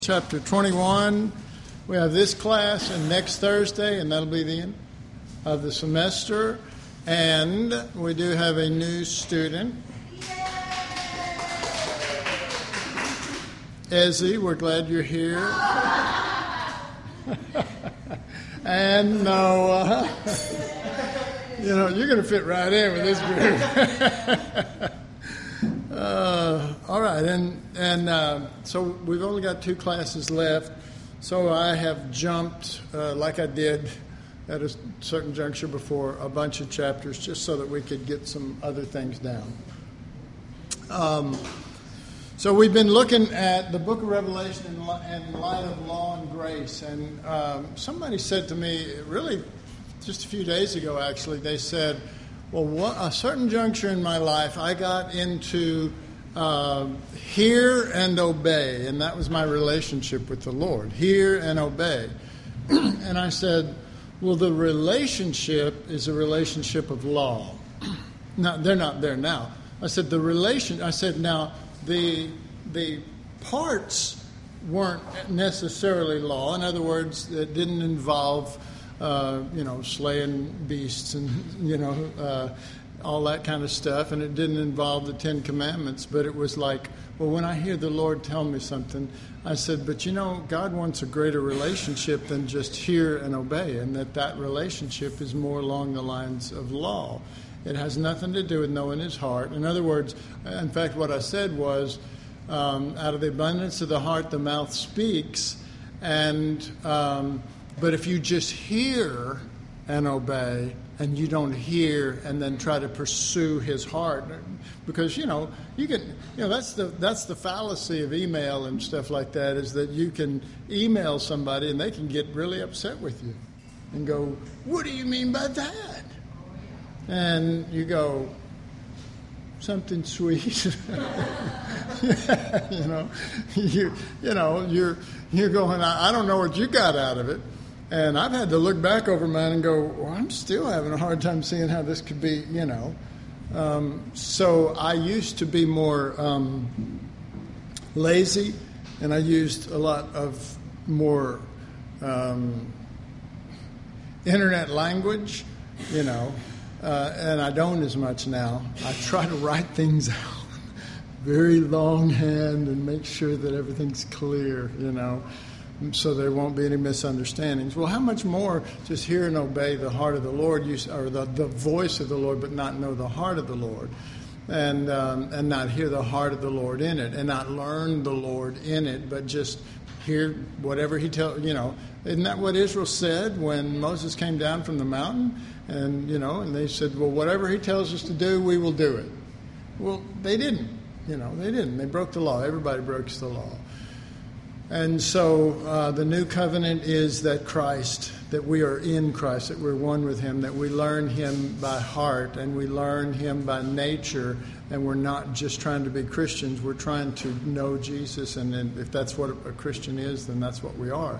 Chapter 21, we have this class and next Thursday, and that'll be the end of the semester. And we do have a new student. Ezzy, we're glad you're here. And Noah. You're going to fit right in with this group. All right, and so we've only got 2 classes left, so I have jumped, like I did at a certain juncture before, a bunch of chapters just so that we could get some other things down. So we've been looking at the book of Revelation in light of law and grace, and somebody said to me, really just a few days ago actually, they said, well, a certain juncture in my life, I got into hear and obey, and that was my relationship with the Lord, hear and obey. And I said, well, the relationship is a relationship of law. Now, they're not there now. I said, now, the parts weren't necessarily law. In other words, it didn't involve slaying beasts and, all that kind of stuff. And it didn't involve the 10 Commandments. But it was like, well, when I hear the Lord tell me something, I said, but God wants a greater relationship than just hear and obey. And that relationship is more along the lines of law. It has nothing to do with knowing his heart. In other words, in fact, what I said was, out of the abundance of the heart, the mouth speaks. And but if you just hear and obey, and you don't hear and then try to pursue his heart, because you can that's the fallacy of email and stuff like that, is that you can email somebody and they can get really upset with you and go, what do you mean by that? And you go, something sweet. You're going, I don't know what you got out of it. And I've had to look back over mine and go, well, I'm still having a hard time seeing how this could be, So I used to be more lazy, and I used a lot of more internet language, and I don't as much now. I try to write things out very longhand and make sure that everything's clear, so there won't be any misunderstandings. Well, how much more just hear and obey the heart of the Lord, or the voice of the Lord, but not know the heart of the Lord, and not hear the heart of the Lord in it, and not learn the Lord in it, but just hear whatever he tells. Isn't that what Israel said when Moses came down from the mountain, and and they said, well, whatever he tells us to do, we will do it. Well, they didn't. They didn't. They broke the law. Everybody breaks the law. And so the new covenant is that we are in Christ, that we're one with him, that we learn him by heart and we learn him by nature, and we're not just trying to be Christians, we're trying to know Jesus, and if that's what a Christian is, then that's what we are.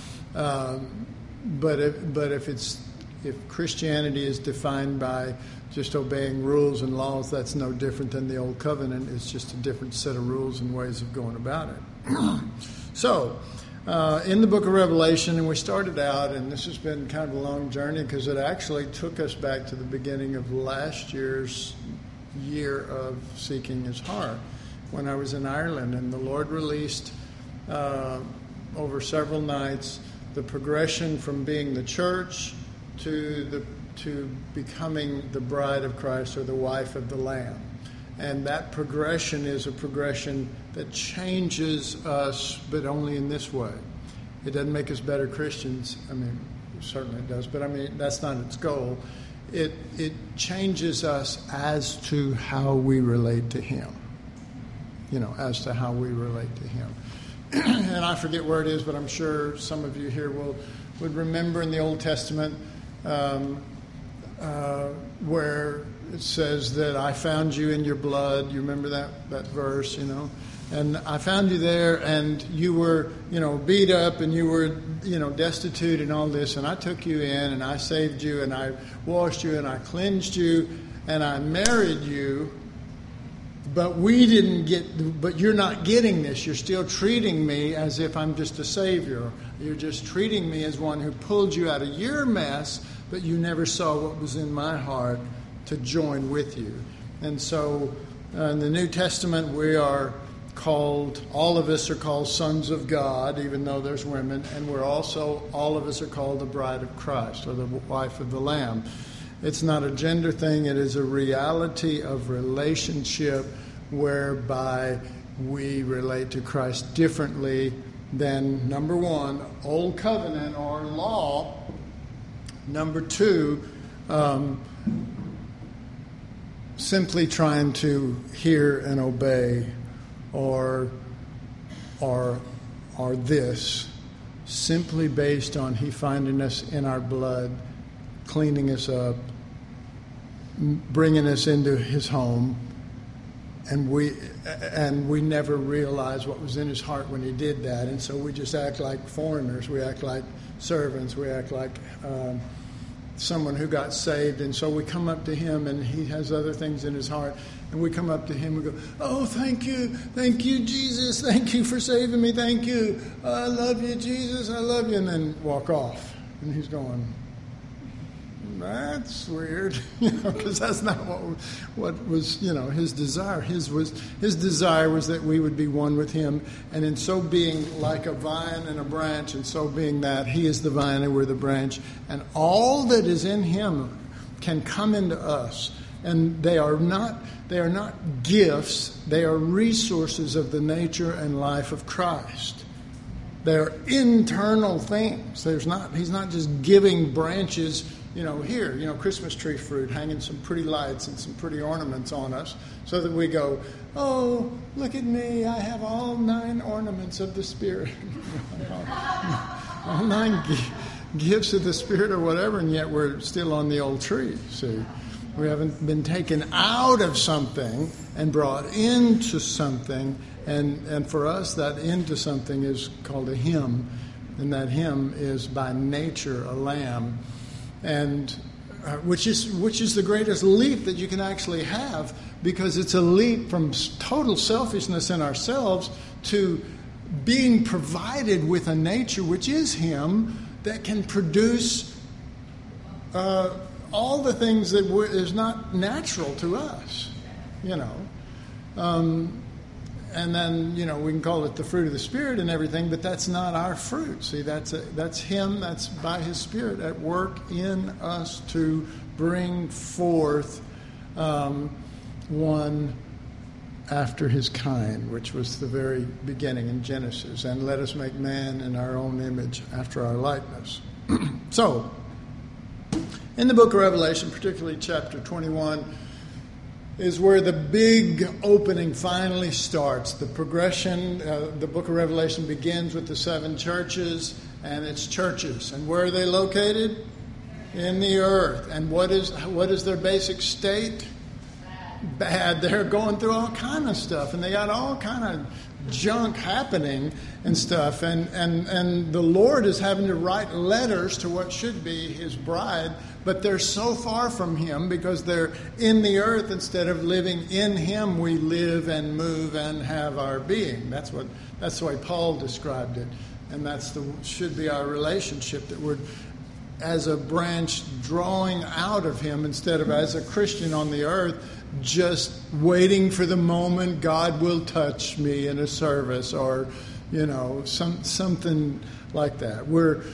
But if Christianity is defined by just obeying rules and laws, that's no different than the old covenant. It's just a different set of rules and ways of going about it. So, in the book of Revelation, and we started out, and this has been kind of a long journey because it actually took us back to the beginning of last year's year of seeking his heart when I was in Ireland, and the Lord released over several nights the progression from being the church to becoming the bride of Christ, or the wife of the Lamb. And that progression is a progression that changes us, but only in this way. It doesn't make us better Christians. Certainly it does, but that's not its goal. It changes us as to how we relate to him. As to how we relate to him. And I forget where it is, but I'm sure some of you here would remember in the Old Testament where it says that I found you in your blood. You remember that verse, And I found you there, and you were, beat up, and you were, destitute and all this. And I took you in, and I saved you, and I washed you, and I cleansed you, and I married you but you're not getting this. You're still treating me as if I'm just a savior. You're just treating me as one who pulled you out of your mess, but you never saw what was in my heart to join with you. And so in the New Testament, we are called, all of us are called sons of God, even though there's women, and all of us are called the bride of Christ, or the wife of the Lamb. It's not a gender thing, it is a reality of relationship whereby we relate to Christ differently than, number one, old covenant or law. Number two, simply trying to hear and obey, or this, simply based on He finding us in our blood, cleaning us up, bringing us into His home, and we never realized what was in His heart when He did that, and so we just act like foreigners, we act like servants, we act like someone who got saved, and so we come up to Him, and He has other things in His heart, and we come up to Him and go, oh, thank you, Jesus, thank you for saving me, thank you, I love you, Jesus, I love you, and then walk off. And He's going, that's weird, because that's not what was, His desire. His desire was that we would be one with Him, and in so being, like a vine and a branch, and so being that He is the vine and we're the branch, and all that is in Him can come into us, and they are not gifts; they are resources of the nature and life of Christ. They are internal things. He's not just giving branches. Here, Christmas tree fruit, hanging some pretty lights and some pretty ornaments on us, so that we go, oh, look at me, I have all 9 ornaments of the Spirit. All 9 gifts of the Spirit or whatever, and yet we're still on the old tree, see. We haven't been taken out of something and brought into something, and for us, that into something is called a hymn, and that hymn is by nature a lamb. And which is the greatest leap that you can actually have, because it's a leap from total selfishness in ourselves to being provided with a nature which is Him, that can produce all the things that is not natural to us, And then, we can call it the fruit of the Spirit and everything, but that's not our fruit. See, that's Him, that's by His Spirit at work in us to bring forth one after His kind, which was the very beginning in Genesis. And let us make man in our own image after our likeness. So, in the book of Revelation, particularly chapter 21, is where the big opening finally starts. The progression, the book of Revelation begins with the 7 churches and its churches. And where are they located? In the earth. And what is their basic state? Bad. They're going through all kind of stuff, and they got all kind of junk happening and stuff. And the Lord is having to write letters to what should be His bride, but they're so far from Him because they're in the earth instead of living in Him. We live and move and have our being. That's the way Paul described it, and should be our relationship, that we're as a branch drawing out of Him instead of as a Christian on the earth just waiting for the moment God will touch me in a service, or something like that. We're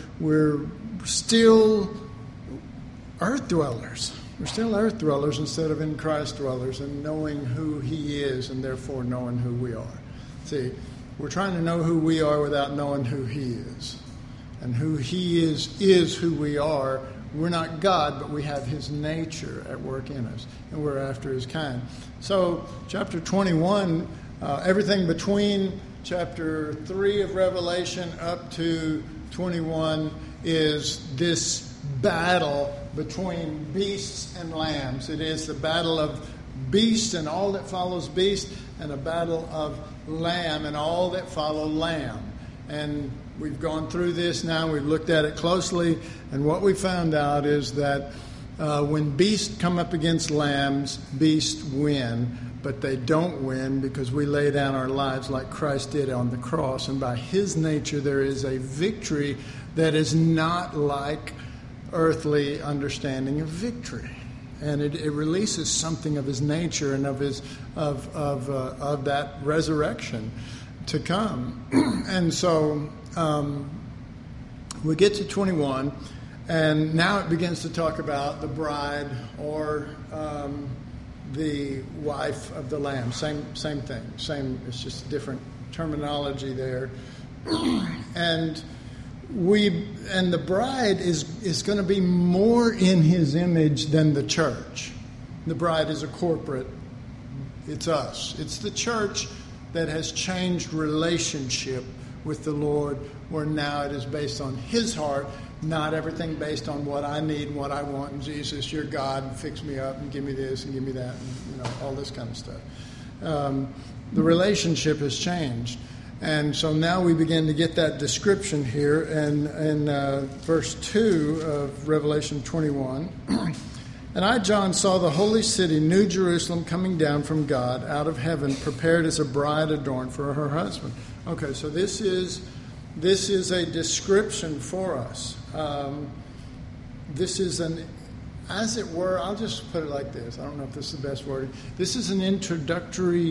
still earth dwellers. We're still earth dwellers instead of in Christ dwellers, and knowing who He is and therefore knowing who we are. See, we're trying to know who we are without knowing who He is. And who He is who we are. We're not God, but we have His nature at work in us, and we're after His kind. So, chapter 21, everything between chapter 3 of Revelation up to 21 is this battle between beasts and lambs. It is the battle of beast and all that follows beast, and a battle of lamb and all that follow lamb. And we've gone through this now. We've looked at it closely. And what we found out is that when beasts come up against lambs, beasts win. but they don't win because we lay down our lives like Christ did on the cross. And by his nature, there is a victory that is not like earthly understanding of victory. And it releases something of his nature and of his of that resurrection to come. And so we get to 21, and now it begins to talk about the bride or the wife of the Lamb. Same thing. Same. It's just different terminology there. And the bride is going to be more in his image than the church. The bride is a corporate. It's us. It's the church that has changed relationship with the Lord, where now it is based on his heart, not everything based on what I need and what I want. And Jesus, you're God, and fix me up and give me this and give me that, and all this kind of stuff. The relationship has changed. And so now we begin to get that description here in verse 2 of Revelation 21. And I, John, saw the holy city, New Jerusalem, coming down from God out of heaven, prepared as a bride adorned for her husband. Okay, so this is a description for us. This is as it were, I'll just put it like this. I don't know if this is the best word. This is an introductory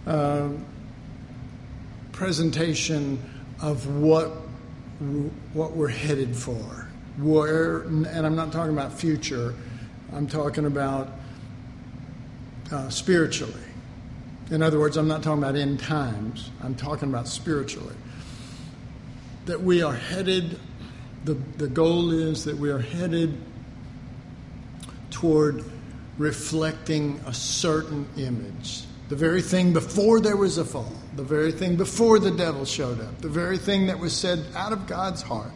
presentation of what we're headed for. And I'm not talking about future. I'm talking about spiritually. In other words, I'm not talking about end times. I'm talking about spiritually. That we are headed, the goal is that we are headed toward reflecting a certain image. The very thing before there was a fall. The very thing before the devil showed up. The very thing that was said out of God's heart.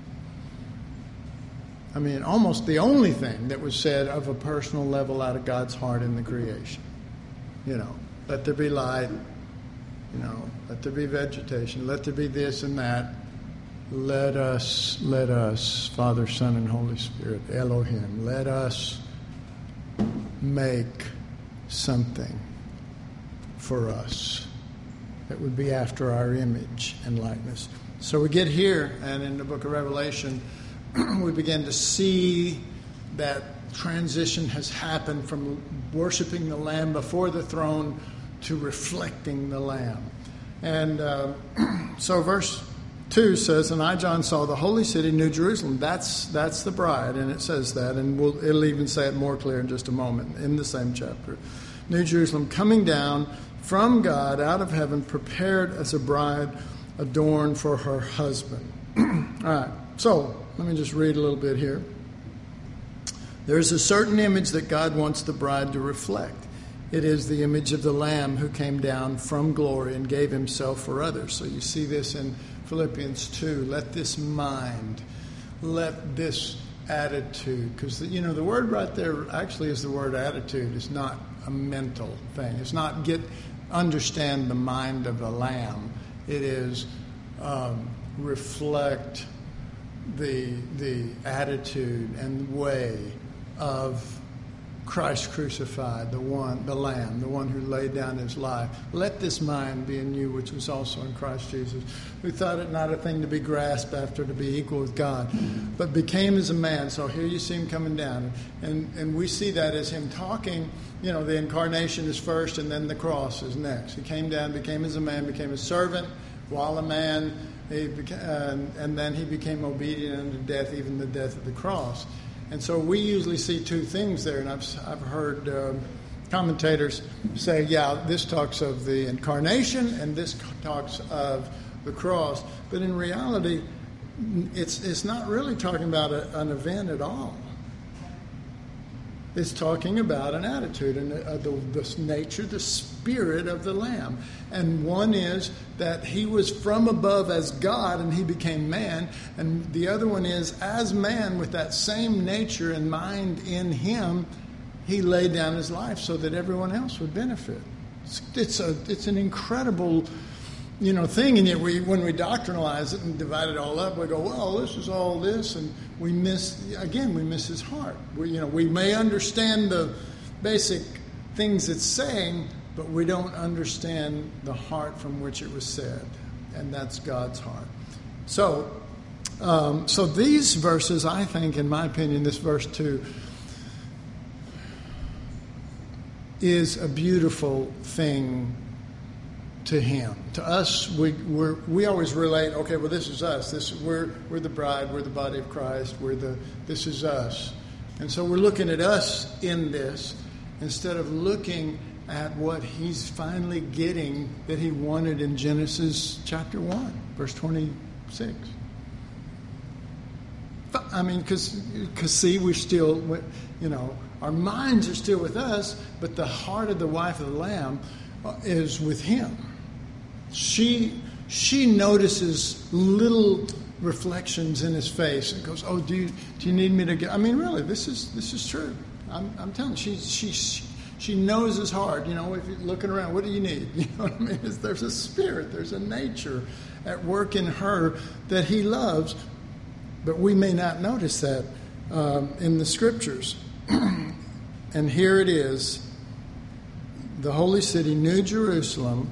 I mean, almost the only thing that was said of a personal level out of God's heart in the creation. Let there be light. Let there be vegetation. Let there be this and that. Let us, Father, Son, and Holy Spirit, Elohim, let us make something for us that would be after our image and likeness. So we get here, and in the book of Revelation, we begin to see that transition has happened from worshiping the Lamb before the throne to reflecting the Lamb. And so verse 2 says, and I, John, saw the holy city, New Jerusalem. That's the bride, and it says that, and it'll even say it more clear in just a moment in the same chapter. New Jerusalem coming down from God out of heaven, prepared as a bride adorned for her husband. All right, so let me just read a little bit here. There's a certain image that God wants the bride to reflect. It is the image of the Lamb who came down from glory and gave himself for others. So you see this in Philippians 2. Let this mind, let this attitude, because the word right there actually is the word attitude. It's not a mental thing. It's not understand the mind of the Lamb. It is reflect the attitude and way of Christ crucified, the Lamb, the one who laid down his life. Let this mind be in you, which was also in Christ Jesus, who thought it not a thing to be grasped after to be equal with God, but became as a man. So here you see him coming down. And we see that as him talking, the incarnation is first and then the cross is next. He came down, became as a man, became a servant while a man, and then he became obedient unto death, even the death of the cross. And so we usually see two things there, and I've heard commentators say, this talks of the incarnation and this talks of the cross. But in reality, it's not really talking about an event at all. It's talking about an attitude and the nature, the spirit of the Lamb. And one is that he was from above as God and he became man. And the other one is as man with that same nature and mind in him, he laid down his life so that everyone else would benefit. It's an incredible thing, and yet when we doctrinalize it and divide it all up, we go, well, this is all this, and we miss his heart. We may understand the basic things it's saying, but we don't understand the heart from which it was said, and that's God's heart. So these verses, I think, in my opinion, this verse 2 is a beautiful thing to him. To us, we always relate. Okay, well, this is us. We're the bride. We're the body of Christ. This is us, and so we're looking at us in this instead of looking at what he's finally getting that he wanted in Genesis chapter 1, verse 26. I mean, because see, we're still, our minds are still with us, but the heart of the wife of the Lamb is with him. She notices little reflections in his face and goes, "Oh, do you need me to get?" I mean, really, this is true. I'm telling you, she knows his heart. If you're looking around, what do you need? You know what I mean? There's a spirit, there's a nature at work in her that he loves, but we may not notice that in the Scriptures. And here it is, the holy city, New Jerusalem,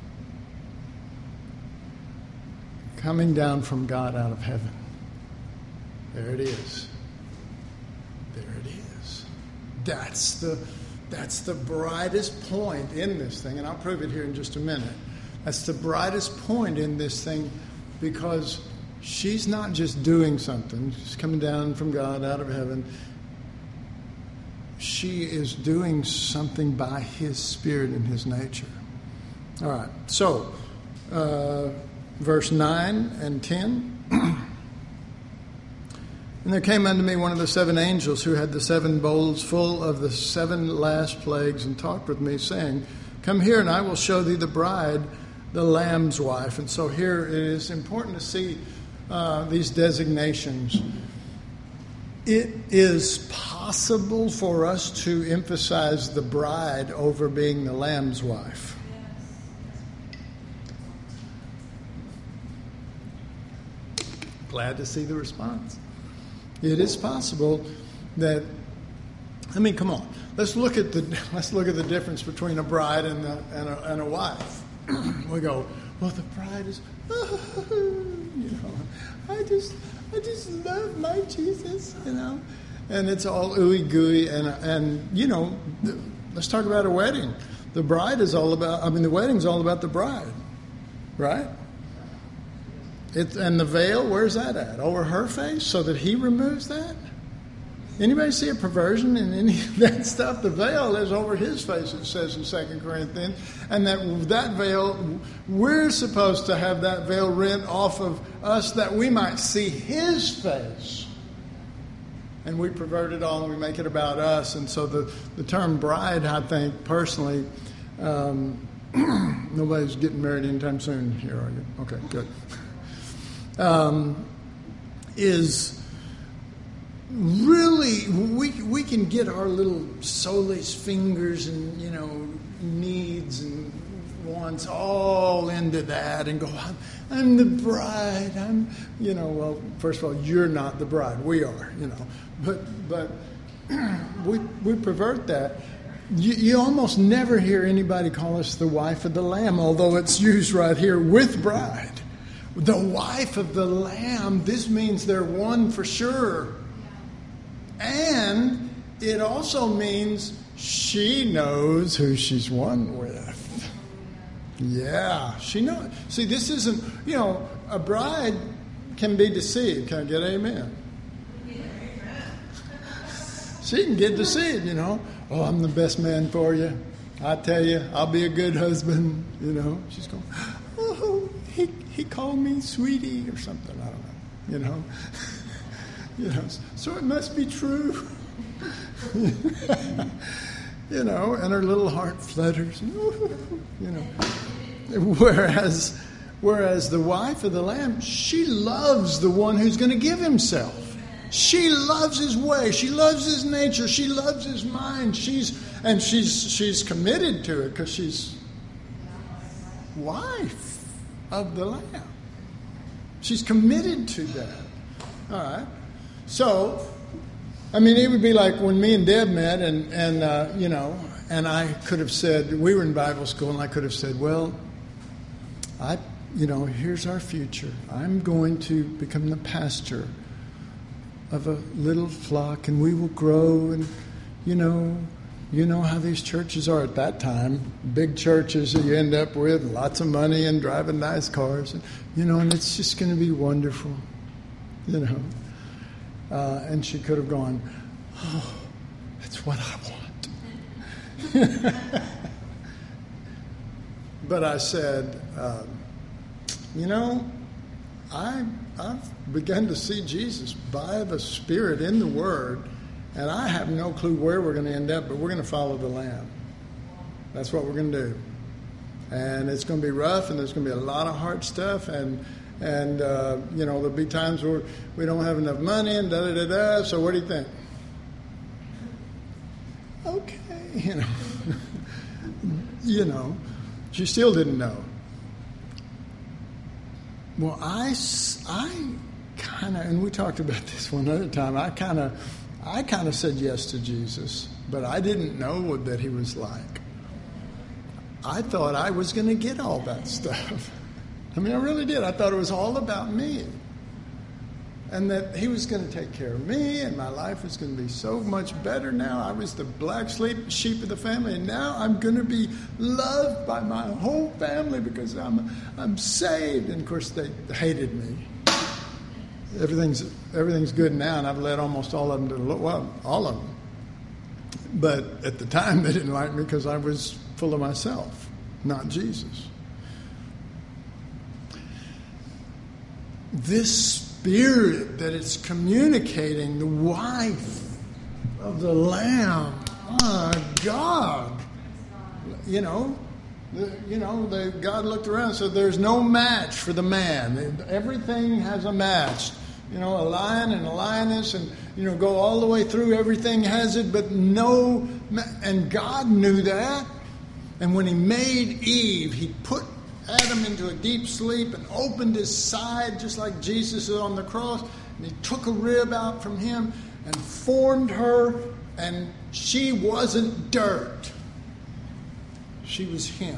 coming down from God out of heaven. There it is. There it is. That's the brightest point in this thing, and I'll prove it here in just a minute. That's the brightest point in this thing, because she's not just doing something. She's coming down from God out of heaven. She is doing something by his Spirit and his nature. All right, so verse 9 and 10. And there came unto me one of the 7 angels who had the 7 bowls full of the 7 last plagues, and talked with me, saying, Come here, and I will show thee the bride, the Lamb's wife. And so here it is important to see these designations. It is possible for us to emphasize the bride over being the Lamb's wife. Glad to see the response. It is possible that, come on. Let's look at the difference between a bride and a wife. We go, well, the bride is, I just love my Jesus, and it's all ooey gooey, and let's talk about a wedding. The wedding's all about the bride, right? And the veil, where's that at? Over her face, so that he removes that? Anybody see a perversion in any of that stuff? The veil is over his face, it says in 2 Corinthians. And that veil, we're supposed to have that veil rent off of us that we might see his face. And we pervert it all and we make it about us. And so the term bride, I think, personally, nobody's getting married anytime soon here, are you? Okay, good. Is really, we can get our little soulless fingers and, needs and wants all into that and go, I'm the bride, well, first of all, you're not the bride, we are, but we pervert that. You almost never hear anybody call us the wife of the Lamb, although it's used right here with bride. The wife of the Lamb, this means they're one for sure. And it also means she knows who she's one with. Yeah, she knows. See, this isn't, a bride can be deceived. Can I get amen? She can get deceived, Oh, I'm the best man for you. I tell you, I'll be a good husband. She's going, oh, he called me sweetie or something. I don't know, so it must be true. And her little heart flutters. Whereas the wife of the Lamb, she loves the one who's going to give himself. She loves his way. She loves his nature. She loves his mind. She's committed to it because she's wife of the Lamb. She's committed to that. All right. So, it would be like when me and Deb met, and And I could have said, we were in Bible school, and I could have said, well, here's our future. I'm going to become the pastor of a little flock, and we will grow. And, you know how these churches are at that time. Big churches that you end up with, lots of money and driving nice cars. And it's just going to be wonderful, And she could have gone, oh, that's what I want. But I said, I've begun to see Jesus by the Spirit in the Word, and I have no clue where we're going to end up, but we're going to follow the Lamb. That's what we're going to do. And it's going to be rough, and there's going to be a lot of hard stuff, and there'll be times where we don't have enough money, and da-da-da-da, so what do you think? Okay, she still didn't know. Well, I kind of, and we talked about this one other time, I kind of said yes to Jesus, but I didn't know that he was like. I thought I was going to get all that stuff. I really did. I thought it was all about me. And that he was going to take care of me, and my life was going to be so much better now. I was the black sheep of the family, and now I'm going to be loved by my whole family because I'm saved. And of course, they hated me. Everything's good now, and I've led almost all of them all of them. But at the time, they didn't like me because I was full of myself, not Jesus. This Spirit that it's communicating, the wife of the Lamb, God. God looked around and said, there's no match for the man. Everything has a match. A lion and a lioness, and, go all the way through, everything has it, but no, and God knew that. And when he made Eve, he put Adam into a deep sleep and opened his side just like Jesus is on the cross, and he took a rib out from him and formed her, and she wasn't dirt. She was him.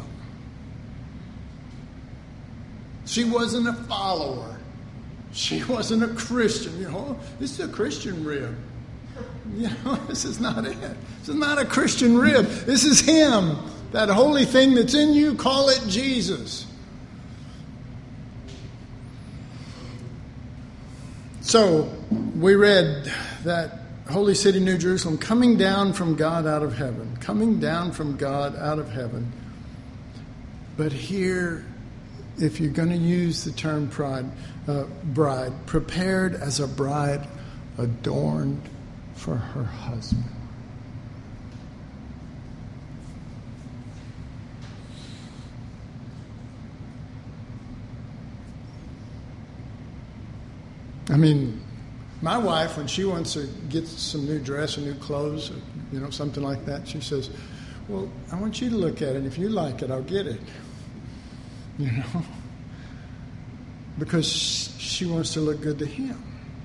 She wasn't a follower. She wasn't a Christian. This is a Christian rib. This is not it. This is not a Christian rib. This is him. That holy thing that's in you, call it Jesus. So, we read that holy city, New Jerusalem, coming down from God out of heaven. Coming down from God out of heaven. But here, if you're going to use the term bride, prepared as a bride adorned for her husband. My wife, when she wants to get some new dress or new clothes, or, something like that, she says, well, I want you to look at it. If you like it, I'll get it. Because she wants to look good to him.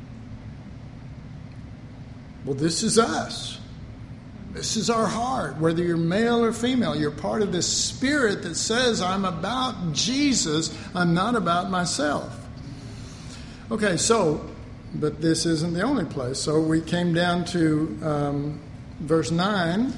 Well, this is us. This is our heart. Whether you're male or female, you're part of this spirit that says, I'm about Jesus. I'm not about myself. Okay, but this isn't the only place. So we came down to verse 9,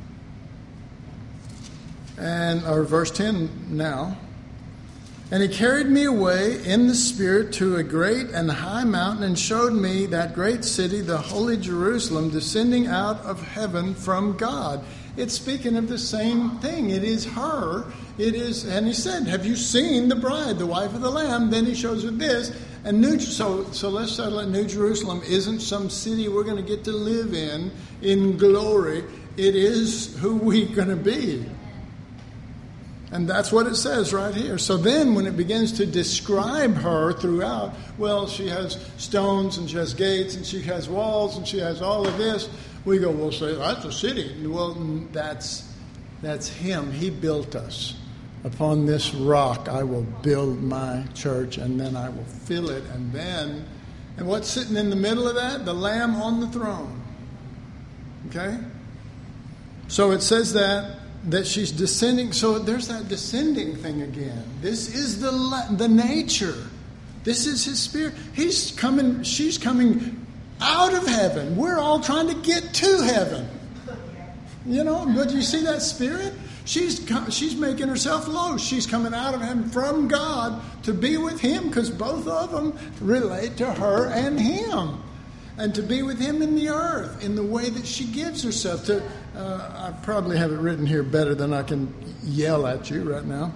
or verse 10 now. And he carried me away in the Spirit to a great and high mountain and showed me that great city, the holy Jerusalem, descending out of heaven from God. It's speaking of the same thing. It is her. And he said, have you seen the bride, the wife of the Lamb? Then he shows her this. And so let's settle it. New Jerusalem isn't some city we're going to get to live in glory. It is who we're going to be. And that's what it says right here. So then when it begins to describe her throughout, well, she has stones and she has gates and she has walls and she has all of this, we go, well, say, that's a city. Well, that's him. He built us. Upon this rock I will build my church, and then I will fill it. And what's sitting in the middle of that? The Lamb on the throne. Okay? So it says that she's descending. So there's that descending thing again. This is the nature. This is his spirit. He's coming. She's coming out of heaven. We're all trying to get to heaven. You know, but you see that spirit? She's making herself low. She's coming out of heaven from God to be with him, because both of them relate to her and him. And to be with him in the earth in the way that she gives herself to. I probably have it written here better than I can yell at you right now.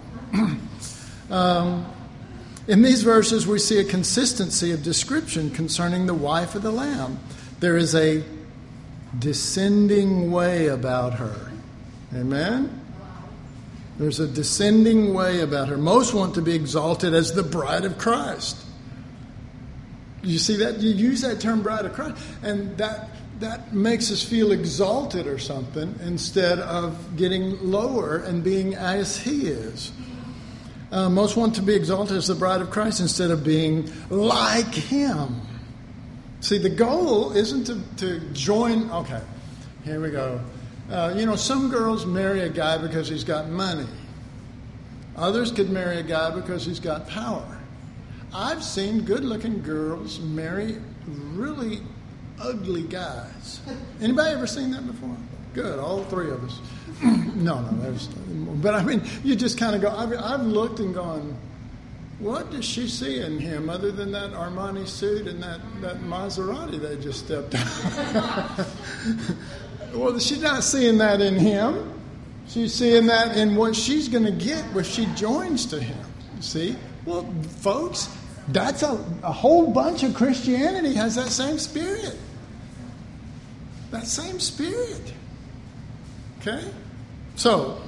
In these verses, we see a consistency of description concerning the wife of the Lamb. There is a descending way about her. Amen? There's a descending way about her. Most want to be exalted as the bride of Christ. You see that? You use that term, bride of Christ, and that makes us feel exalted or something instead of getting lower and being as he is. Most want to be exalted as the bride of Christ instead of being like him. See, the goal isn't to join. Okay, here we go. Some girls marry a guy because he's got money. Others could marry a guy because he's got power. I've seen good-looking girls marry really ugly guys. Anybody ever seen that before? Good, all three of us. No, but I mean, you just kind of go, I've looked and gone, what does she see in him other than that Armani suit and that Maserati they just stepped out? Well, she's not seeing that in him. She's seeing that in what she's going to get when she joins to him. See? Well, folks, that's a whole bunch of Christianity has that same spirit. That same spirit. Okay? So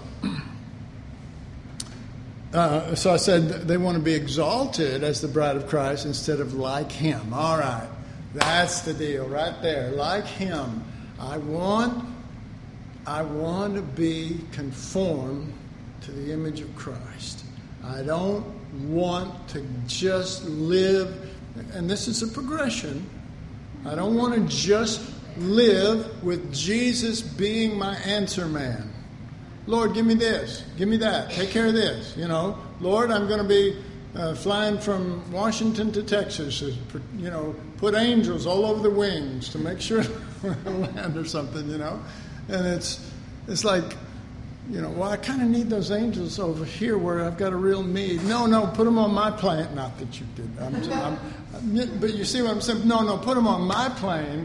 I said they want to be exalted as the bride of Christ instead of like him. All right. That's the deal right there. Like him. I want to be conformed to the image of Christ. I don't want to just live, and this is a progression. I don't want to just live with Jesus being my answer man. Lord, give me this, give me that, take care of this. Lord, I'm going to be flying from Washington to Texas. Put angels all over the wings to make sure I land or something. And it's like, I kind of need those angels over here where I've got a real need. No, put them on my plane. Not that you did. But you see what I'm saying? No, put them on my plane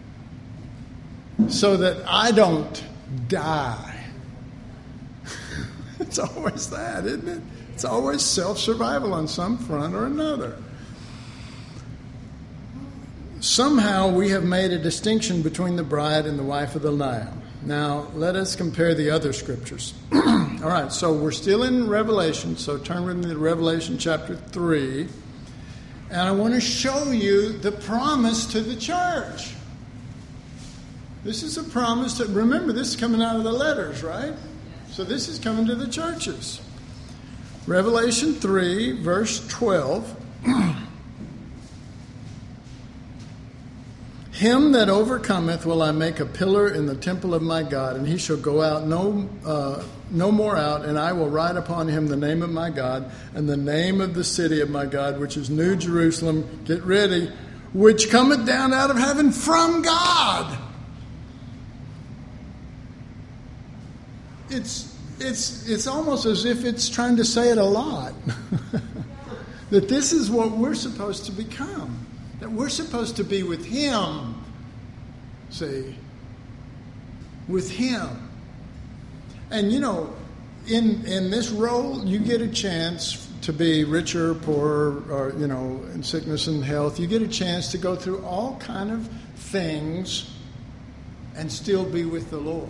so that I don't die. It's always that, isn't it? It's always self-survival on some front or another. Somehow we have made a distinction between the bride and the wife of the Lamb. Now, let us compare the other scriptures. All right, so we're still in Revelation, so turn with me to Revelation chapter 3. And I want to show you the promise to the church. This is a promise that, remember, this is coming out of the letters, right? So this is coming to the churches. Revelation 3, verse 12. Him that overcometh will I make a pillar in the temple of my God, and he shall go out no more out, and I will write upon him the name of my God, and the name of the city of my God, which is New Jerusalem, get ready, which cometh down out of heaven from God. It's almost as if it's trying to say it a lot. That this is what we're supposed to become. That we're supposed to be with him. See? With him. And in this role, you get a chance to be richer or poorer, or, in sickness and health. You get a chance to go through all kind of things and still be with the Lord.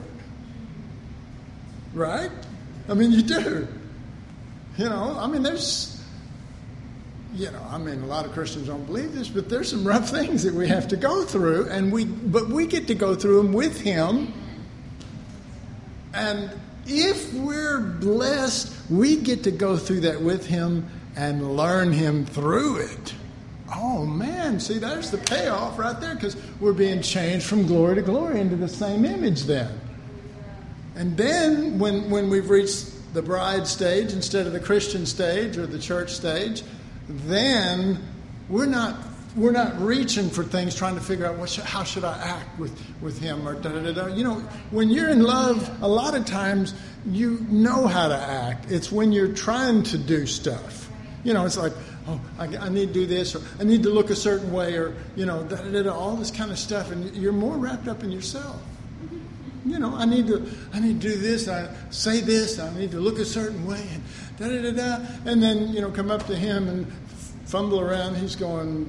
Right? I mean, you do. There's, a lot of Christians don't believe this, but there's some rough things that we have to go through, but we get to go through them with him. And if we're blessed, we get to go through that with him and learn him through it. Oh, man, see, there's the payoff right there, because we're being changed from glory to glory into the same image then. And then when we've reached the bride stage instead of the Christian stage or the church stage, then we're not reaching for things, trying to figure out how should I act with him or da-da-da-da. You know, when you're in love, a lot of times you know how to act. It's when you're trying to do stuff. You know, it's like, oh, I need to do this, or I need to look a certain way, or, you know, da-da-da-da, all this kind of stuff, and you're more wrapped up in yourself. You know, I need to do this, I say this, I need to look a certain way, and da-da-da-da. And then, you know, come up to him and fumble around. He's going,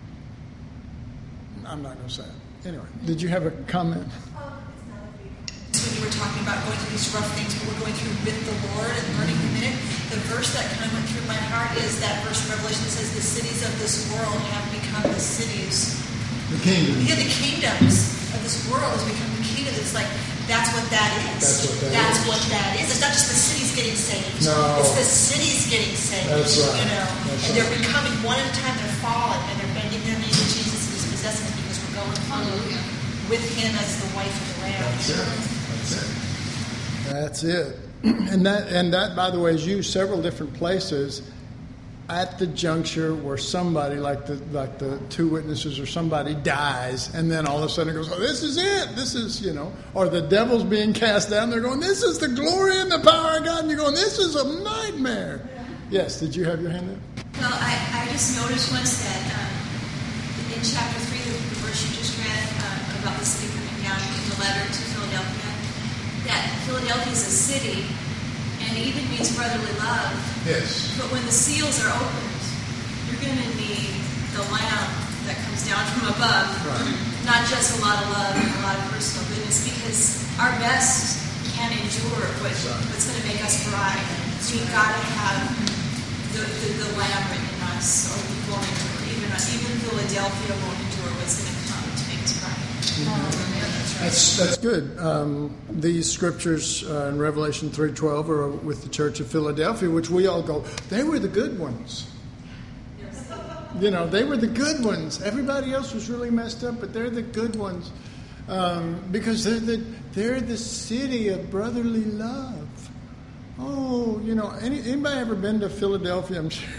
I'm not going to say it. Anyway, did you have a comment? When you were talking about going through these rough things, but we're going through with the Lord and learning the minute, the verse that kind of went through my heart is that verse in Revelation that says, the cities of this world have become the cities. The kingdoms. Yeah, the kingdoms of this world has become the kingdoms. It's like, that's what that is. That's what that is. It's not just the cities getting saved. No. It's the cities getting saved. That's right. You know, That's and they're becoming, one at a time, they're falling, and they're bending their knee to Jesus and he's possessing them because we're going through with him as the wife of the Lamb. That's it. And that, by the way, is used several different places at the juncture where somebody, like the two witnesses or somebody, dies, and then all of a sudden it goes, oh, this is it. This is, you know, or the devil's being cast down. They're going, this is the glory and the power of God. And you're going, this is a nightmare. Yes, did you have your hand up? Well, I just noticed once that in chapter 3, the verse you just read about the city coming down in the letter to Philadelphia, that Philadelphia is a city, and it even means brotherly love. Yes. But when the seals are opened, you're going to need the lamb that comes down from above. Right. Not just a lot of love and a lot of personal goodness, because our best can't endure what's going to make us bride. So you've got to have the lamb written in us, or we won't endure. Even Philadelphia won't endure what's going to come to make us bride. That's good. These scriptures in Revelation 3:12 are with the Church of Philadelphia, which we all go, they were the good ones. You know, they were the good ones. Everybody else was really messed up, but they're the good ones because they're the city of brotherly love. Oh, you know, anybody ever been to Philadelphia? I'm sure.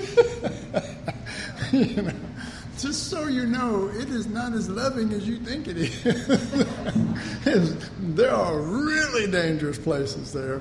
You know. Just so you know, it is not as loving as you think it is. There are really dangerous places there.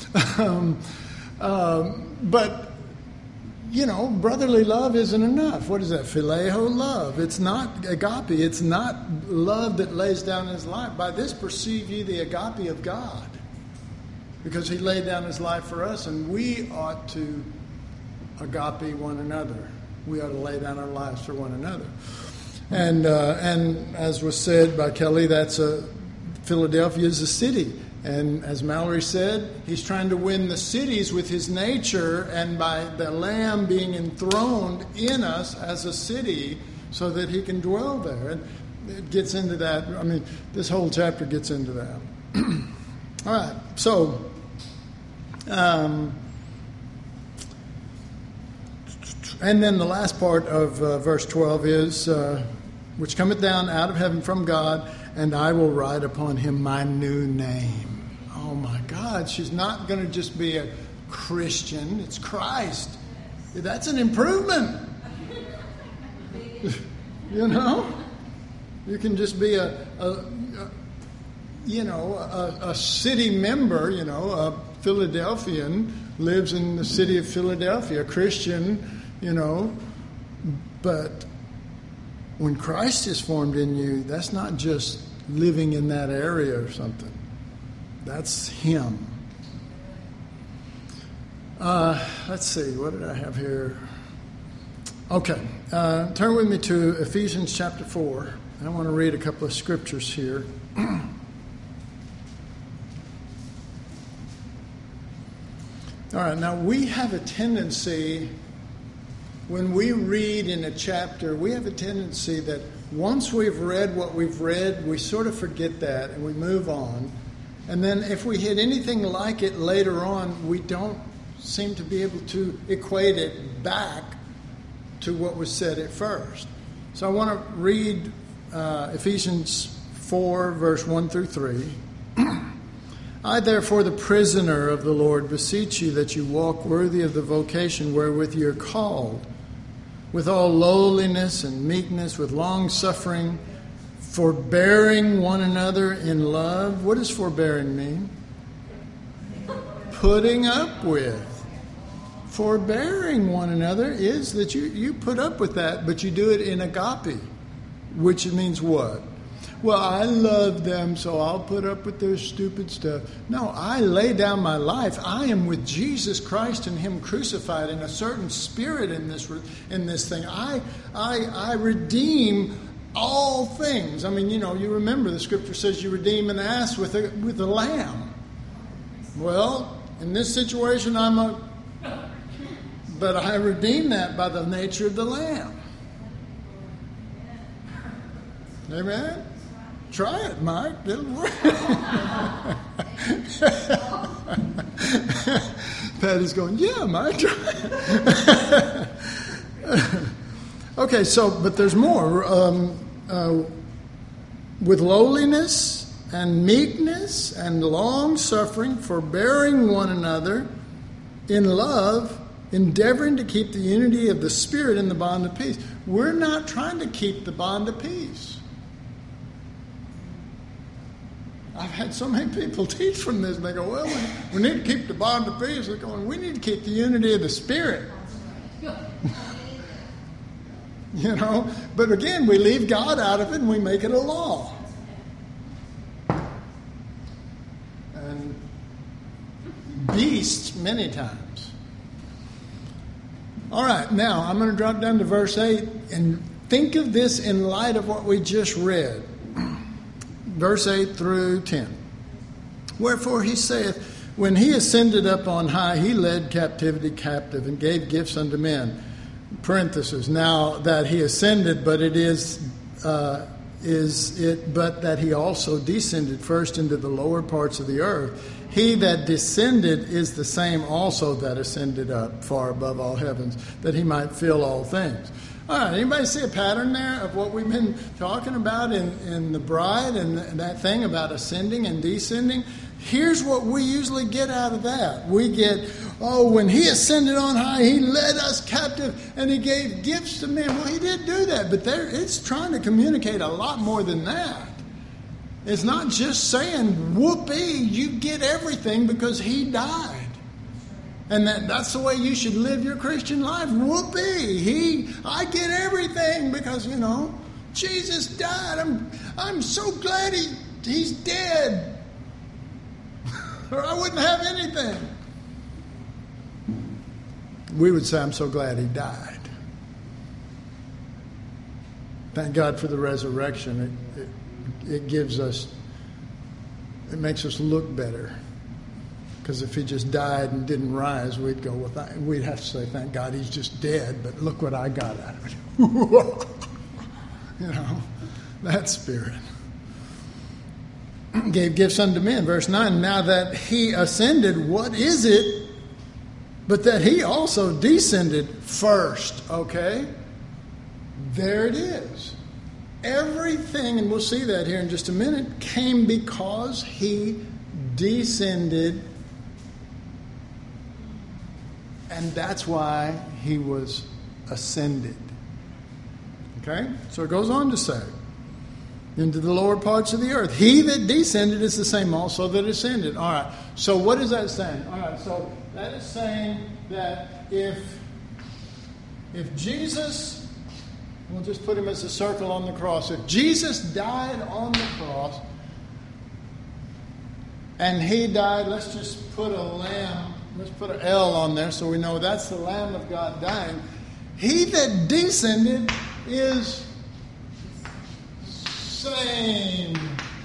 But, you know, brotherly love isn't enough. What is that? Phileo love. It's not agape. It's not love that lays down his life. By this perceive ye the agape of God. Because he laid down his life for us, and we ought to agape one another. We ought to lay down our lives for one another. And as was said by Kelly, Philadelphia is a city. And as Mallory said, he's trying to win the cities with his nature and by the Lamb being enthroned in us as a city so that he can dwell there. And it gets into that. I mean, this whole chapter gets into that. All right, so... and then the last part of verse 12 is, which cometh down out of heaven from God, and I will write upon him my new name. Oh my God, she's not going to just be a Christian, it's Christ. That's an improvement. You know? You can just be a city member, you know, a Philadelphian, lives in the city of Philadelphia, a Christian, you know, but when Christ is formed in you, that's not just living in that area or something. That's him. Let's see, what did I have here? Okay, turn with me to Ephesians chapter 4. I want to read a couple of scriptures here. All right, now we have a tendency, when we read in a chapter, we have a tendency that once we've read what we've read, we sort of forget that and we move on. And then if we hit anything like it later on, we don't seem to be able to equate it back to what was said at first. So I want to read Ephesians 4, verse 1 through 3. I, therefore, the prisoner of the Lord, beseech you that you walk worthy of the vocation wherewith you are called, with all lowliness and meekness, with long suffering, forbearing one another in love. What does forbearing mean? Putting up with. Forbearing one another is that you put up with that, but you do it in agape, which means what? Well, I love them, so I'll put up with their stupid stuff. No, I lay down my life. I am with Jesus Christ and Him crucified, in a certain spirit in this thing. I redeem all things. I mean, you remember the Scripture says you redeem an ass with a lamb. Well, in this situation, but I redeem that by the nature of the lamb. Amen? Try it, Mike. It'll work. Patty's going, yeah, Mike, try it. Okay, but there's more. With lowliness and meekness and long suffering, forbearing one another in love, endeavoring to keep the unity of the Spirit in the bond of peace. We're not trying to keep the bond of peace. I've had so many people teach from this, and they go, well, we need to keep the bond of peace. They're going, we need to keep the unity of the Spirit. But again, we leave God out of it and we make it a law. And beasts many times. All right, now I'm going to drop down to verse 8 and think of this in light of what we just read. Verse 8 through 10. Wherefore he saith, when he ascended up on high, he led captivity captive and gave gifts unto men. Parenthesis. Now that he ascended, but it but that he also descended first into the lower parts of the earth. He that descended is the same also that ascended up far above all heavens, that he might fill all things. All right, anybody see a pattern there of what we've been talking about in the bride and that thing about ascending and descending? Here's what we usually get out of that. We get, when he ascended on high, he led us captive and he gave gifts to men. Well, he did do that, but it's trying to communicate a lot more than that. It's not just saying, whoopee, you get everything because he died. And that's the way you should live your Christian life. Whoopee! I get everything because, Jesus died. I'm so glad he's dead. Or I wouldn't have anything. We would say, I'm so glad he died. Thank God for the resurrection. It makes us look better. Because if he just died and didn't rise, we'd go, we'd have to say, thank God he's just dead, but look what I got out of it. That spirit. Gave gifts unto men. Verse 9, now that he ascended, what is it but that he also descended first? Okay? There it is. Everything, and we'll see that here in just a minute, came because he descended. And that's why he was ascended. Okay? So it goes on to say, into the lower parts of the earth. He that descended is the same also that ascended. All right. So what is that saying? All right. So that is saying that if Jesus, we'll just put him as a circle on the cross. If Jesus died on the cross and he died, let's just put a lamb. Let's put an L on there so we know that's the Lamb of God dying. He that descended is same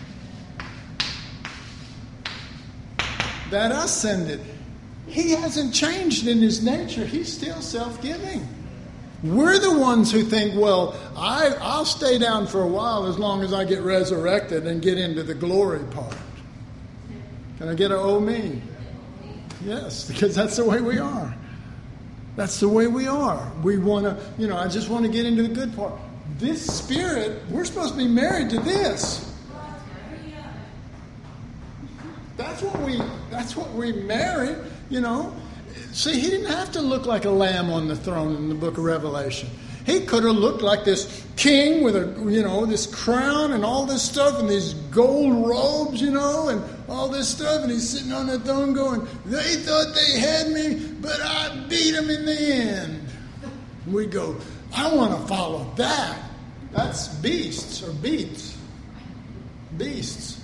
that ascended. He hasn't changed in his nature. He's still self-giving. We're the ones who think, well, I'll stay down for a while as long as I get resurrected and get into the glory part. Can I get an oh me? Yes, because that's the way we are. That's the way we are. We want to, I just want to get into the good part. This spirit, we're supposed to be married to this. That's what we marry, you know. See, he didn't have to look like a lamb on the throne in the book of Revelation. He could have looked like this king with this crown and all this stuff and these gold robes, and all this stuff. And he's sitting on that throne going, they thought they had me, but I beat them in the end. And we go, I want to follow that. That's beasts or beats. Beasts.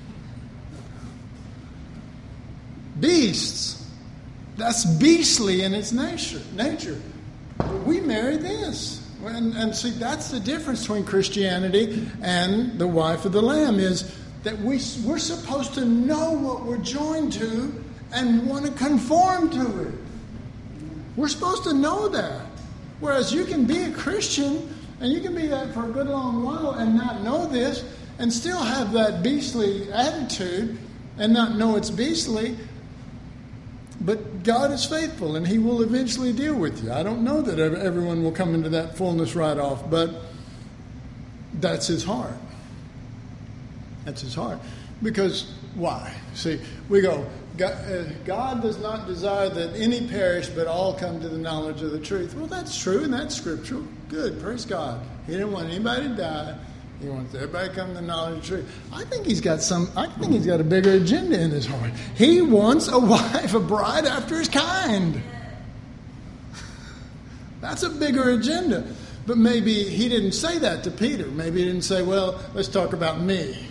Beasts. That's beastly in its nature. But we marry this. And see, that's the difference between Christianity and the wife of the Lamb, is that we're supposed to know what we're joined to and want to conform to it. We're supposed to know that. Whereas you can be a Christian, and you can be that for a good long while and not know this, and still have that beastly attitude and not know it's beastly. But God is faithful, and He will eventually deal with you. I don't know that everyone will come into that fullness right off, but that's His heart. That's His heart. Because why? See, we go, God does not desire that any perish, but all come to the knowledge of the truth. Well, that's true, and that's scriptural. Good, praise God. He didn't want anybody to die. He wants everybody to come to the knowledge of the truth. I think he's got a bigger agenda in his heart. He wants a wife, a bride after his kind. That's a bigger agenda. But maybe he didn't say that to Peter. Maybe he didn't say, well, let's talk about me.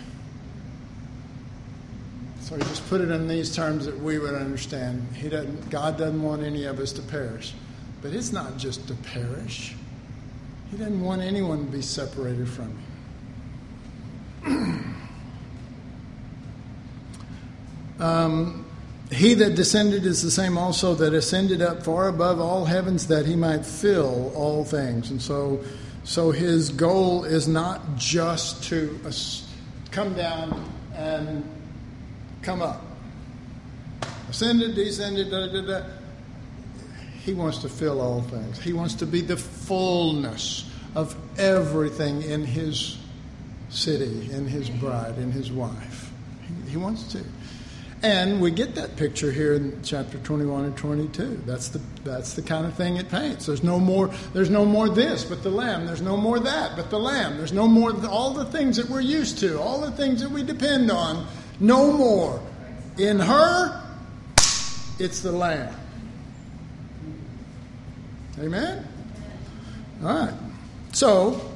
So he just put it in these terms that we would understand. God doesn't want any of us to perish. But it's not just to perish. He doesn't want anyone to be separated from Him. He that descended is the same also that ascended up far above all heavens, that He might fill all things. And so His goal is not just to come down and come up. Ascended, descended, He wants to fill all things. He wants to be the fullness of everything in His city, in His bride, in His wife. He wants to. And we get that picture here in chapter 21 and 22. That's the kind of thing it paints. There's no more this but the Lamb. There's no more that but the Lamb. There's no more all the things that we're used to, all the things that we depend on. No more. In her, it's the Lamb. Amen? All right. So,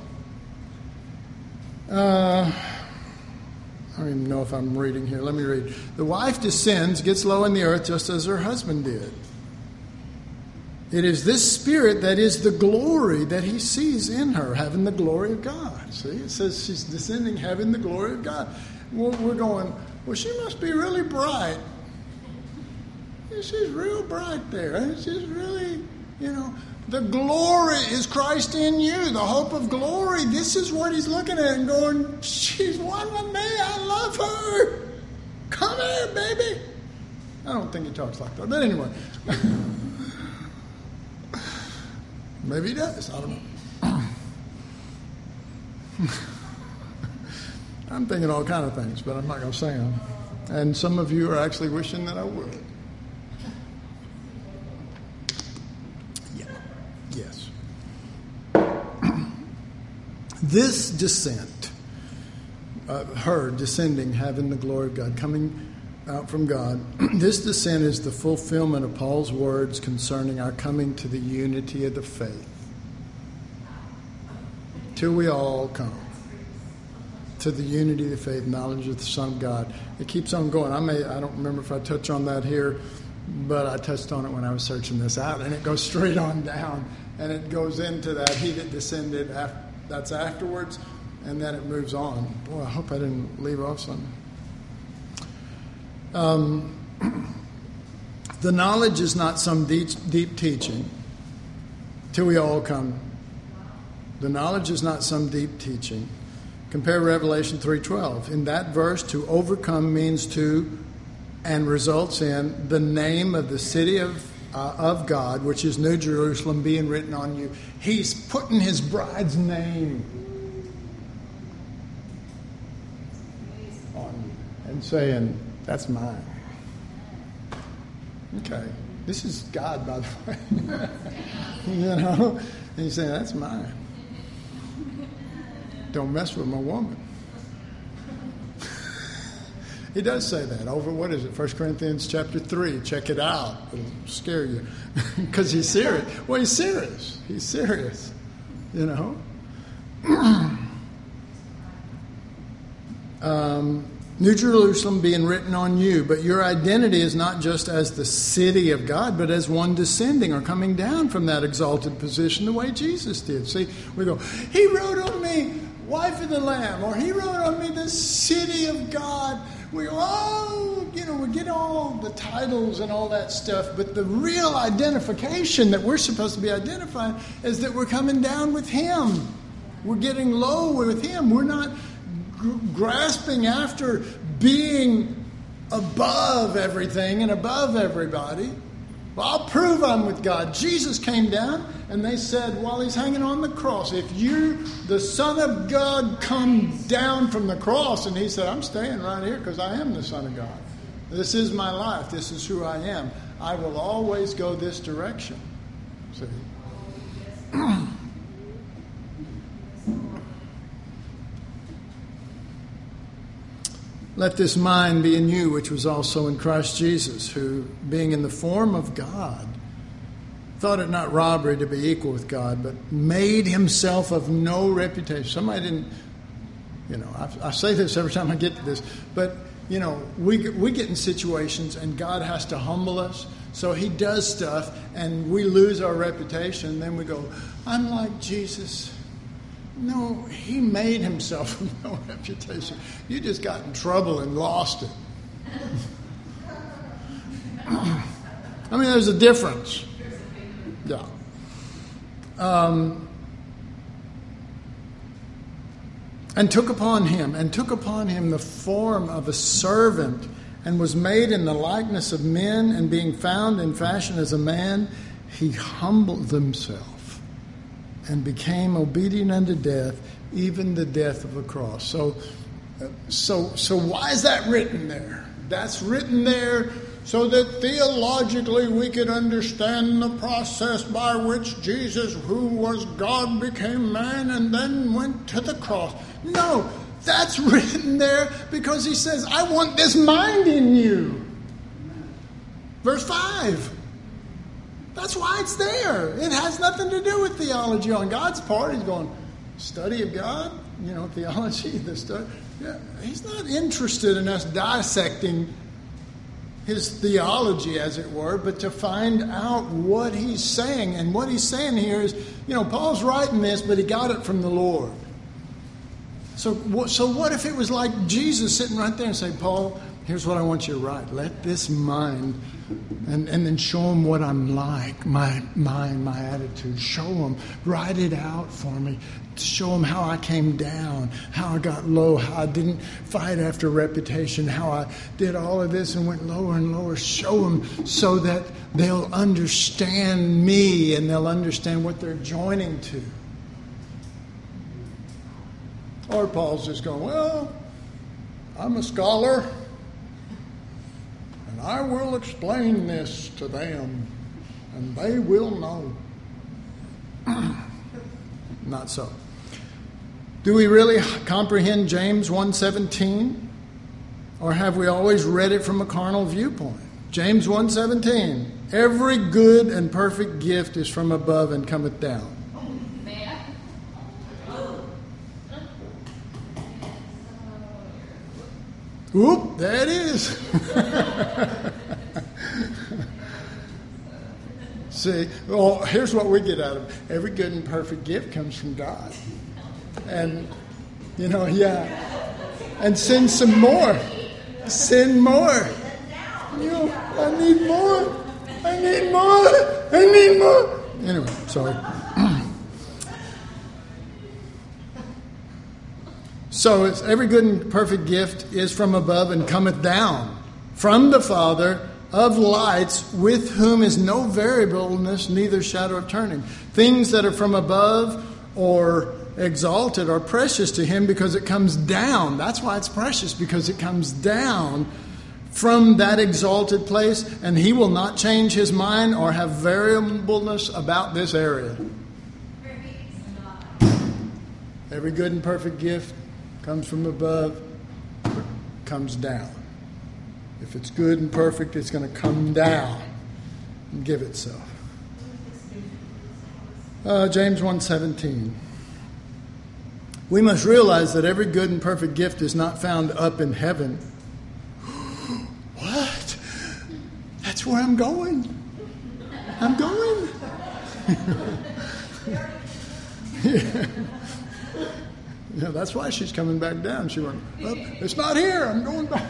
I don't even know if I'm reading here. Let me read. The wife descends, gets low in the earth, just as her husband did. It is this spirit that is the glory that he sees in her, having the glory of God. See, it says she's descending, having the glory of God. We're going, well, she must be really bright. She's real bright there. She's really, the glory is Christ in you, the hope of glory. This is what he's looking at and going, she's one with me. I love her. Come here, baby. I don't think he talks like that. But anyway. Maybe he does. I don't know. I'm thinking all kind of things, but I'm not going to say them. And some of you are actually wishing that I would. Yes. This descent, her descending, having the glory of God, coming out from God, this descent is the fulfillment of Paul's words concerning our coming to the unity of the faith. Till we all come to the unity of the faith, knowledge of the Son of God. It keeps on going. I don't remember if I touch on that here, but I touched on it when I was searching this out, and it goes straight on down, and it goes into that he that descended, that's afterwards, and then it moves on. Boy, I hope I didn't leave off something. The knowledge is not some deep teaching till we all come. The knowledge is not some deep teaching. Compare Revelation 3:12. In that verse, to overcome means to and results in the name of the city of God, which is New Jerusalem, being written on you. He's putting his bride's name on you and saying, That's mine. Okay. This is God, by the way. You know? And he's saying, that's mine. Don't mess with my woman. He does say that over, 1 Corinthians chapter 3. Check it out. It'll scare you. Because he's serious. Well, he's serious. He's serious. You know? New Jerusalem being written on you, but your identity is not just as the city of God, but as one descending or coming down from that exalted position the way Jesus did. See, we go, he wrote on me, wife of the Lamb, or he wrote on me the city of God. We go, oh, you know, we get all the titles and all that stuff, but the real identification that we're supposed to be identifying is that we're coming down with him. We're getting low with him. We're not grasping after being above everything and above everybody. Well, I'll prove I'm with God. Jesus came down and they said while he's hanging on the cross, if you, the Son of God, come down from the cross, and he said, I'm staying right here because I am the Son of God. This is my life. This is who I am. I will always go this direction. See? Let this mind be in you, which was also in Christ Jesus, who, being in the form of God, thought it not robbery to be equal with God, but made himself of no reputation. Somebody didn't, you know, I say this every time I get to this, but, you know, we get in situations and God has to humble us. So he does stuff and we lose our reputation. And then we go, I'm like Jesus. No, he made himself no reputation. You just got in trouble and lost it. I mean, there's a difference. Yeah. And took upon him the form of a servant, and was made in the likeness of men, and being found in fashion as a man, he humbled himself and became obedient unto death, even the death of a cross. So why is that written there? That's written there so that theologically we could understand the process by which Jesus, who was God, became man and then went to the cross. No, that's written there because he says, I want this mind in you. Verse 5. That's why it's there. It has nothing to do with theology on God's part. He's going, study of God, you know, theology, the study. Yeah, he's not interested in us dissecting his theology, as it were, but to find out what he's saying. And what he's saying here is, you know, Paul's writing this, but he got it from the Lord. So what if it was like Jesus sitting right there and say, Paul, here's what I want you to write. Let this mind, and then show them what I'm like, my mind, my attitude. Show them, write it out for me. Show them how I came down, how I got low, how I didn't fight after reputation, how I did all of this and went lower and lower. Show them so that they'll understand me and they'll understand what they're joining to. Or Paul's just going, well, I'm a scholar. And I will explain this to them, and they will know. Not so. Do we really comprehend James 1:17? Or have we always read it from a carnal viewpoint? James 1:17. Every good and perfect gift is from above and cometh down. Oop, there it is. See, well, here's what we get out of it. Every good and perfect gift comes from God. And, you know, yeah. And send some more. Send more. You know, I need more. I need more. I need more. Anyway, sorry. So it's every good and perfect gift is from above and cometh down from the Father of lights, with whom is no variableness, neither shadow of turning. Things that are from above or exalted are precious to him because it comes down. That's why it's precious, because it comes down from that exalted place, and he will not change his mind or have variableness about this area. Every good and perfect gift comes from above, comes down. If it's good and perfect, it's going to come down and give itself. James 1:17. We must realize that every good and perfect gift is not found up in heaven. What? That's where I'm going. I'm going. Yeah, that's why she's coming back down. She went, oh, it's not here. I'm going back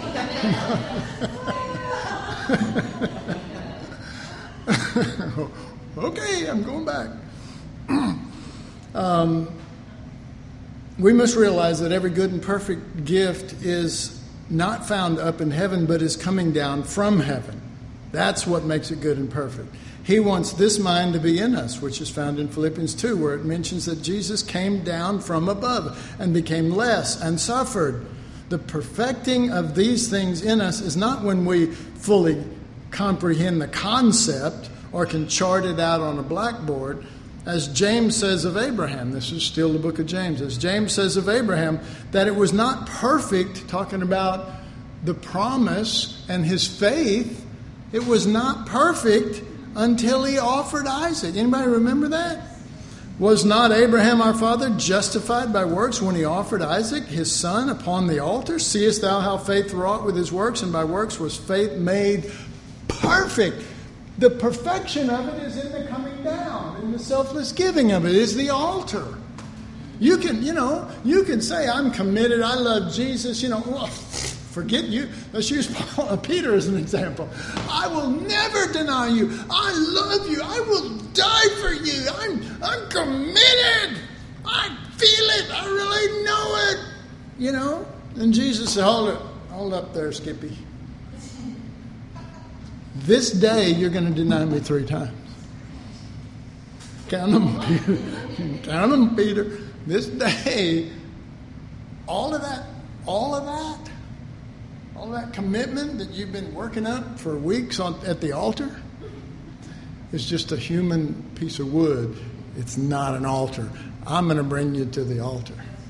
down. Okay, I'm going back. We must realize that every good and perfect gift is not found up in heaven, but is coming down from heaven. That's what makes it good and perfect. He wants this mind to be in us, which is found in Philippians 2, where it mentions that Jesus came down from above and became less and suffered. The perfecting of these things in us is not when we fully comprehend the concept or can chart it out on a blackboard. As James says of Abraham, this is still the book of James, as James says of Abraham, that it was not perfect, talking about the promise and his faith, it was not perfect until he offered Isaac. Anybody remember that? Was not Abraham our father justified by works when he offered Isaac, his son, upon the altar? Seest thou how faith wrought with his works, and by works was faith made perfect? The perfection of it is in the coming down, in the selfless giving of it, is the altar. You can say, I'm committed, I love Jesus, forget you. Let's use Peter as an example. I will never deny you. I love you. I will die for you. I'm committed. I feel it. I really know it. And Jesus said, hold up there, Skippy. This day you're going to deny me 3 times. Count them, Peter. Count them, Peter. This day, all of that commitment that you've been working up for weeks at the altar is just a human piece of wood. It's not an altar. I'm going to bring you to the altar.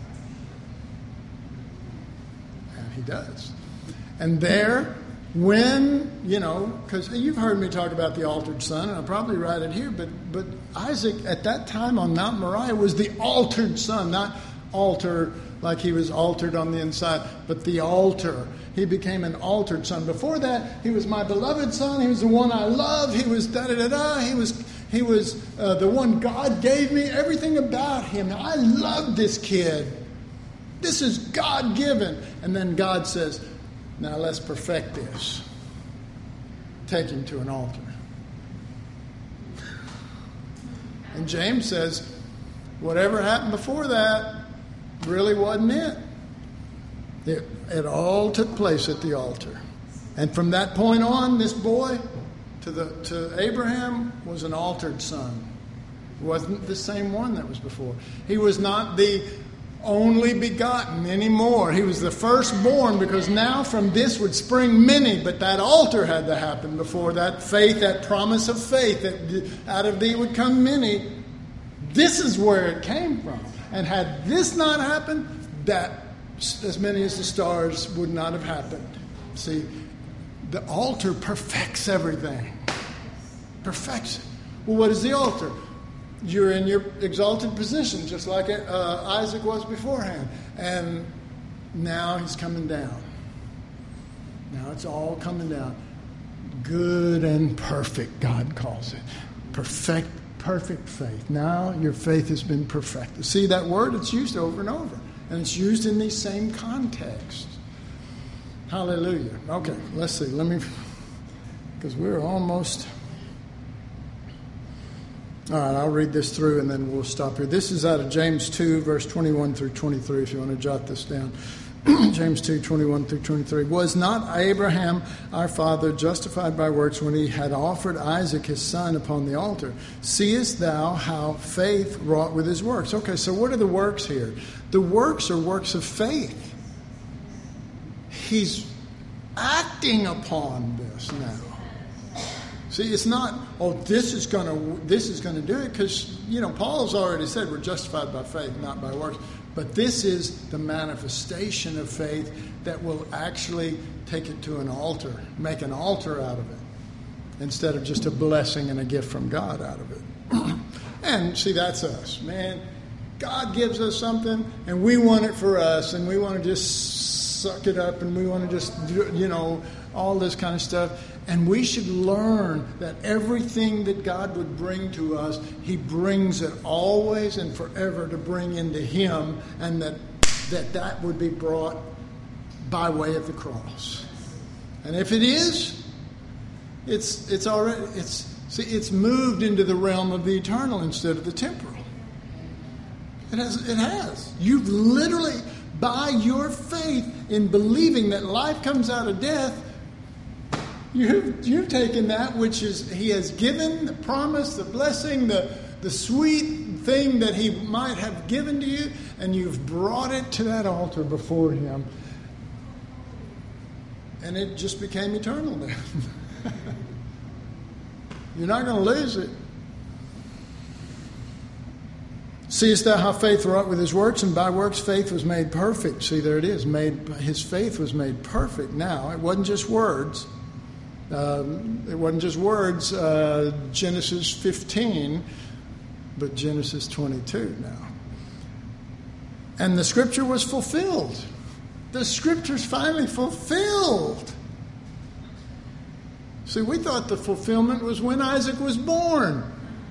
And he does. And there, because you've heard me talk about the altered son, and I'll probably write it here, but Isaac at that time on Mount Moriah was the altered son, not altar like he was altered on the inside, but the altar. He became an altered son. Before that, he was my beloved son. He was the one I love. He was da-da-da-da. He was the one God gave me. Everything about him. I love this kid. This is God-given. And then God says, now let's perfect this. Take him to an altar. And James says, whatever happened before that really wasn't it. It all took place at the altar. And from that point on, this boy to Abraham was an altered son. It wasn't the same one that was before. He was not the only begotten anymore. He was the firstborn, because now from this would spring many, but that altar had to happen before that faith, that promise of faith, that out of thee would come many. This is where it came from. And had this not happened, that as many as the stars would not have happened. See, the altar perfects everything. Perfects it. Well, what is the altar? You're in your exalted position, just like Isaac was beforehand. And now he's coming down. Now it's all coming down. Good and perfect, God calls it. Perfect faith. Now your faith has been perfected. See that word? It's used over and over. And it's used in these same contexts. Hallelujah. Okay, let's see. Because we're almost... All right, I'll read this through and then we'll stop here. This is out of James 2, verse 21 through 23, if you want to jot this down. James 2, 21 through 23. Was not Abraham, our father, justified by works when he had offered Isaac his son upon the altar? Seest thou how faith wrought with his works? Okay, so what are the works here? The works are works of faith. He's acting upon this now. See, it's not, this is going to do it, because, Paul's already said we're justified by faith, not by works. But this is the manifestation of faith that will actually take it to an altar, make an altar out of it, instead of just a blessing and a gift from God out of it. And see, that's us, man. God gives us something, and we want it for us, and we want to just suck it up, and we want to just, all this kind of stuff. And we should learn that everything that God would bring to us, He brings it always and forever to bring into Him, and that would be brought by way of the cross. And if it is, it's already it's moved into the realm of the eternal instead of the temporal. It has. You've literally, by your faith in believing that life comes out of death, You've taken that which is He has given, the promise, the blessing, the sweet thing that He might have given to you, and you've brought it to that altar before Him. And it just became eternal then. You're not going to lose it. Seest thou how faith wrought with his works, and by works faith was made perfect. See, there it is. His faith was made perfect now. It wasn't just words. Genesis 15, but Genesis 22 now. And the scripture was fulfilled. The scripture's finally fulfilled. See, we thought the fulfillment was when Isaac was born.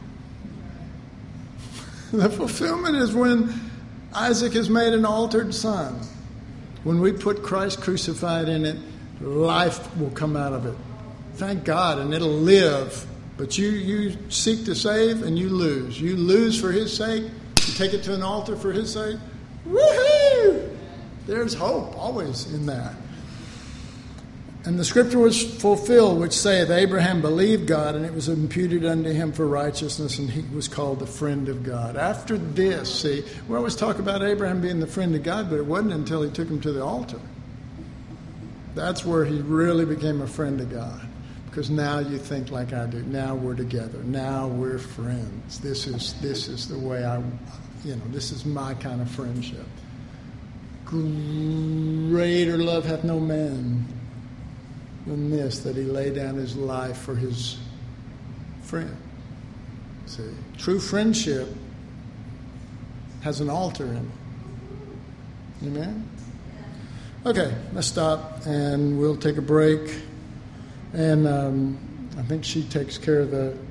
The fulfillment is when Isaac is made an altered son. When we put Christ crucified in it, life will come out of it. Thank God, and it'll live. But you seek to save, and you lose. You lose for His sake. You take it to an altar for His sake. Woohoo! There's hope always in that. And the scripture was fulfilled, which saith, Abraham believed God, and it was imputed unto him for righteousness, and he was called the friend of God. After this, see, we always talk about Abraham being the friend of God, but it wasn't until he took him to the altar. That's where he really became a friend of God. Because now you think like I do. Now we're together. Now we're friends. This is the way this is my kind of friendship. Greater love hath no man than this, that he lay down his life for his friend. See, true friendship has an altar in it. Amen? Okay, let's stop, and we'll take a break. And I think she takes care of the